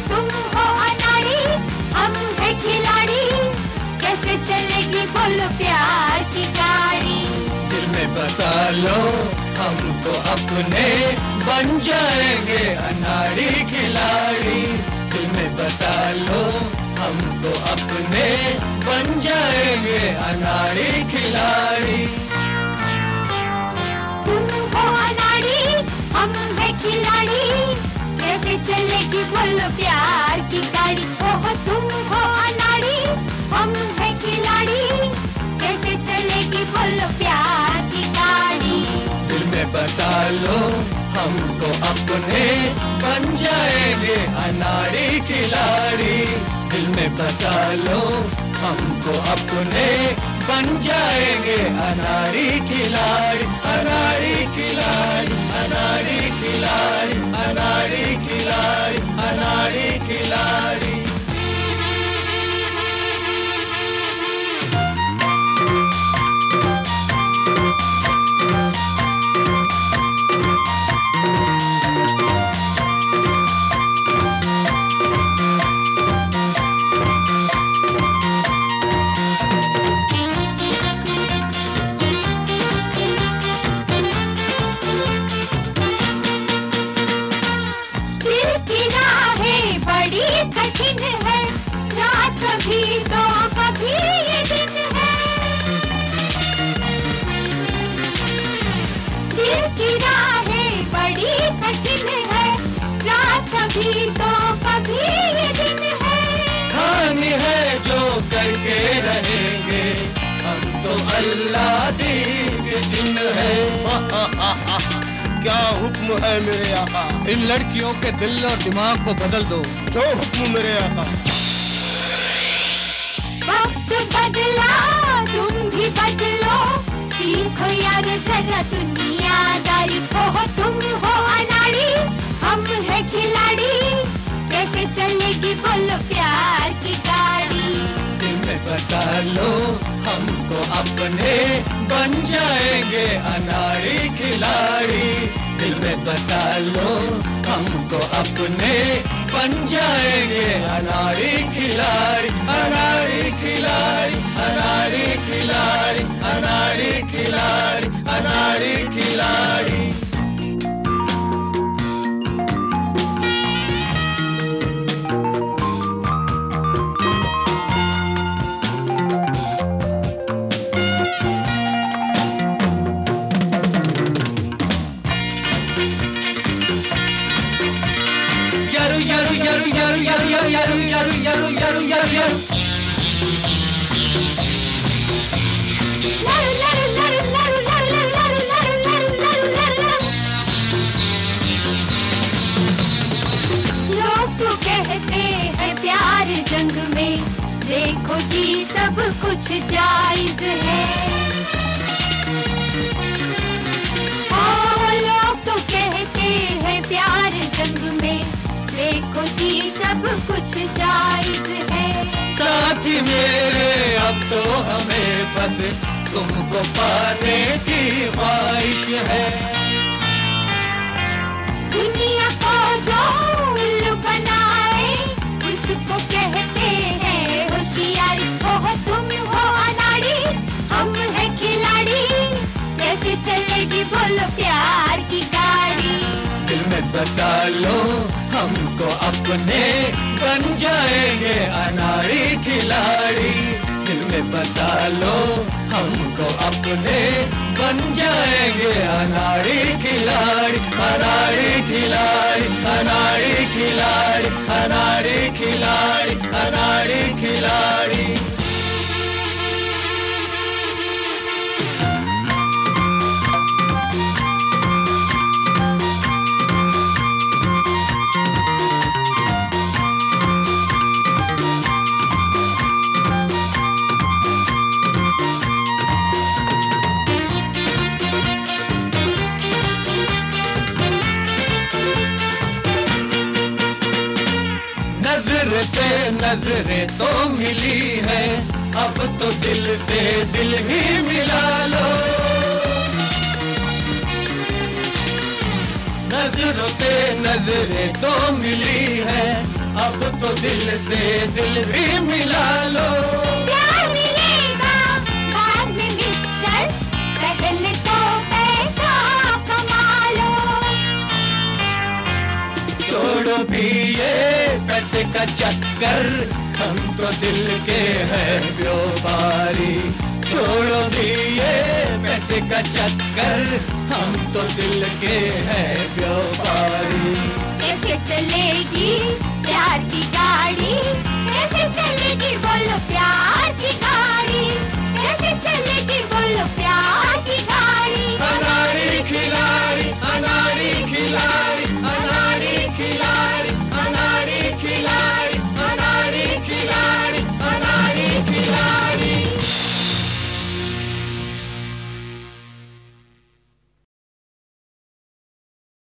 तुम हो अनाड़ी, हम है खिलाड़ी, कैसे चलेगी बोलो प्यार की गाड़ी। दिल में बसा लो हमको अपने, बन जाएंगे अनाड़ी खिलाड़ी। दिल में बसा लो हमको अपने, बन जाएंगे अनाड़ी खिलाड़ी। तुम हो अनाड़ी, हम है खिलाड़ी, कैसे चलेगी बोलो प्यार की गाड़ी। ओहो तुम हो अनाड़ी, हम है खिलाड़ी, कैसे चलेगी बोलो प्यार की गाड़ी। दिल में बसा लो हमको अपने, बन जाएंगे अनाड़ी खिलाड़ी। दिल में बसा लो हमको अपने, बन जाएंगे अनाड़ी खिलाड़ी। अनाड़ी खिलाड़ी, अनाड़ी खिलाड़ी, अनाड़ी खिलाड़ी, अनाड़ी खिलाड़ी। कठिन है रात भी तो कभी ये दिन है। दिल की राहें बड़ी कठिन है, रात भी तो कभी ये दिन है। खानी है जो करके रहेंगे, हम तो अल्लाह के दिन है। क्या हुक्म है मेरे आका? इन लड़कियों के दिल और दिमाग को बदल दो। जो हुक्म मेरे आका। वक्त बदला तुम भी बदलो, सीखो यार जरा दुनियादारी। ओहो तुम हो अनाड़ी, हम है खिलाड़ी, कैसे चलेगी बोलो प्यार की गाड़ी। दिल में बसा लो हमको अपने, बन जाएंगे अनाड़ी खिलाड़ी। दिल में बसा लो हमको अपने, बन जाएंगे अनाड़ी खिलाड़ी। अनाड़ी खिलाड़ी, अनाड़ी खिलाड़ी, अनाड़ी खिलाड़ी, अनाड़ी खिलाड़ी। लोग तो कहते हैं प्यार जंग में, देखो जी सब कुछ जायज है। लोग तो कहते हैं प्यार जंग में, देखो जी सब कुछ जायज है। साथी मेरे अब तो हमें बस तुमको पाने की ख्वाहिश है। दुनिया को जो उल्लू बनाए, उसको कहते हैं होशियारी। ओहो तुम हो अनाड़ी, हम है खिलाड़ी, कैसे चलेगी बोलो प्यार की गाड़ी। दिल में बसा लो हमको अपने, बन जाएंगे अनाड़ी खिलाड़ी। दिल में बसा लो हमको अपने, बन जाएंगे अनाड़ी खिलाड़ी। अनाड़ी खिलाड़ी, अनाड़ी खिलाड़ी, अनाड़ी खिलाड़ी, अनाड़ी खिलाड़ी। नजर से नजरें तो मिली है, अब तो दिल से दिल ही मिला लो। नजरों से नजरें तो मिली है, अब तो दिल से दिल भी मिला लो। प्यार मिलेगा बाद में मिस्टर, पहले तो पैसा कमा लो। छोड़ो भी ये पैसे का चक्कर, हम तो दिल के हैं व्यापारी। छोड़ो भी ये पैसे का चक्कर, हम तो दिल के हैं व्यापारी। कैसे चलेगी प्यार की गाड़ी, कैसे चलेगी बोलो प्यार